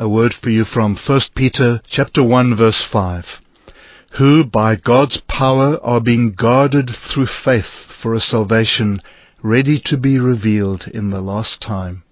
A word for you from 1 Peter chapter 1 verse 5. Who by God's power are being guarded through faith for a salvation ready to be revealed in the last time.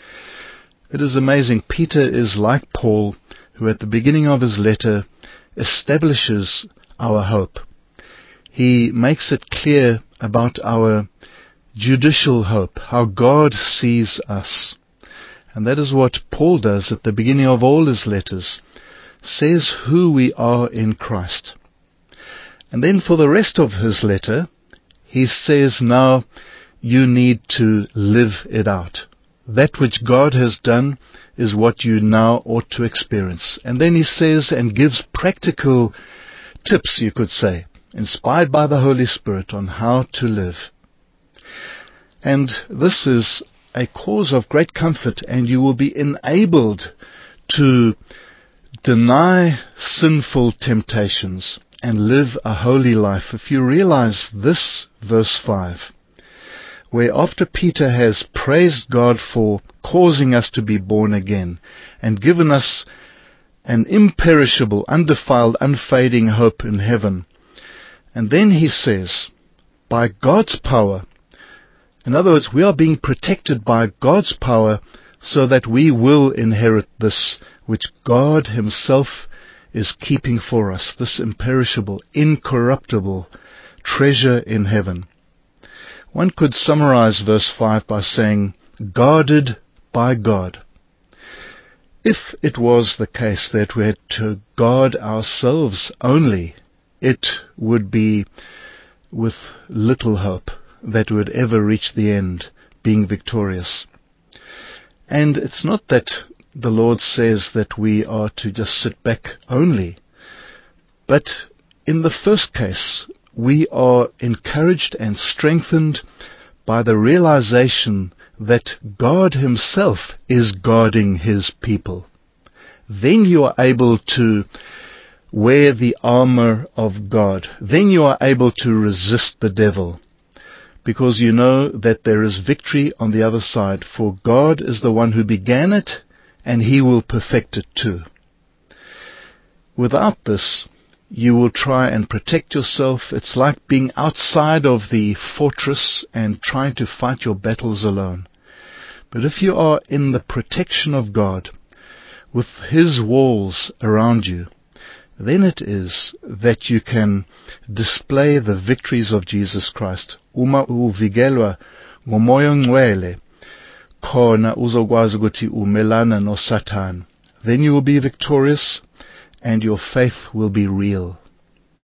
It is amazing. Peter is like Paul, who at the beginning of his letter establishes our hope. He makes it clear about our judicial hope, how God sees us. And that is what Paul does at the beginning of all his letters, says who we are in Christ. And then for the rest of his letter, he says now you need to live it out. That which God has done is what you now ought to experience. And then he says and gives practical tips, you could say, inspired by the Holy Spirit on how to live. And this is a cause of great comfort, and you will be enabled to deny sinful temptations and live a holy life if you realize this verse 5, where after Peter has praised God for causing us to be born again and given us an imperishable, undefiled, unfading hope in heaven, and then he says, by God's power, in other words, we are being protected by God's power so that we will inherit this which God himself is keeping for us, this imperishable, incorruptible treasure in heaven. One could summarize verse 5 by saying, guarded by God. If it was the case that we had to guard ourselves only, it would be with little hope that we would ever reach the end being victorious. And it's not that the Lord says that we are to just sit back only, but in the first case, we are encouraged and strengthened by the realization that God himself is guarding his people. Then you are able to wear the armor of God. Then you are able to resist the devil, because you know that there is victory on the other side, for God is the one who began it, and he will perfect it too. Without this, you will try and protect yourself. It's like being outside of the fortress and trying to fight your battles alone. But if you are in the protection of God, with his walls around you, then it is that you can display the victories of Jesus Christ. Uma uvigelwa ngomoya ongcwele, khona uzokwazi ukuthi umelana no Satan. Then you will be victorious and your faith will be real.